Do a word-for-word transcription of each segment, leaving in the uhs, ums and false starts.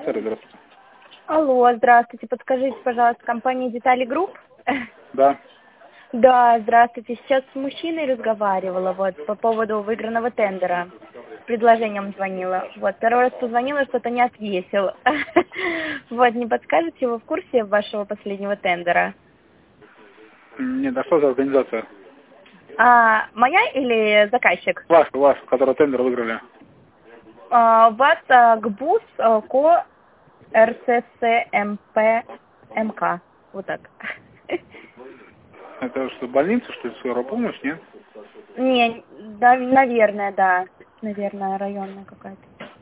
офицеры, здравствуйте. Алло, здравствуйте. Подскажите, пожалуйста, компания Детали Групп? Да. Да, здравствуйте. Сейчас с мужчиной разговаривала вот по поводу выигранного тендера. С предложением звонила. Вот, второй раз позвонила, что-то не ответил. Вот, не подскажете, вы в курсе вашего последнего тендера? Нет, а что за организация? А, моя или заказчик? Ваш, ваш, который тендер выиграли. А, ВАТ а, ГБУС а, КО РЦСМП МК. Вот так. Это что, больница, что ли, скоро помощь, нет? Не, да, наверное, да. Наверное, районная какая-то.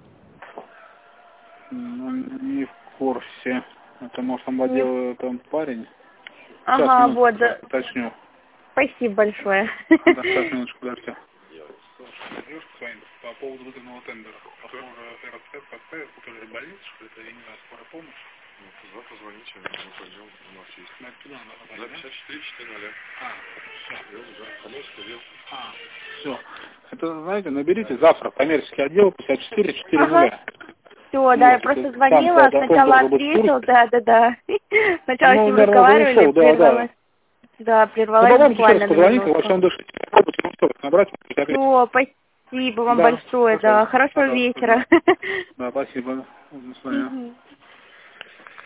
Ну, не в курсе. Это, может, там Не... водил там парень? Сейчас, Ага, минутку, вот. Да. уточню. Спасибо большое. Да, сейчас, минуточку, подождите. Девушка звонит по поводу выданного тендера. Похоже, РЦ поставит, тоже больница, что это, я не знаю, скорая помощь. Ну, завтра звоните, мы пойдем, у нас есть. На куда надо? На пятьдесят четыре четыре ноль. А, все. Да, коммерческий отдел. А, все. Это, знаете, наберите завтра коммерческий отдел пятьдесят четыре четыре ноль. Ага. Все, да, я просто звонила, сначала ответил, да, да, да. Сначала с ним разговаривали, прервалась. Да, прервалась буквально на минутку. Все, спасибо вам большое, да, хорошего вечера. Да, спасибо. До свидания.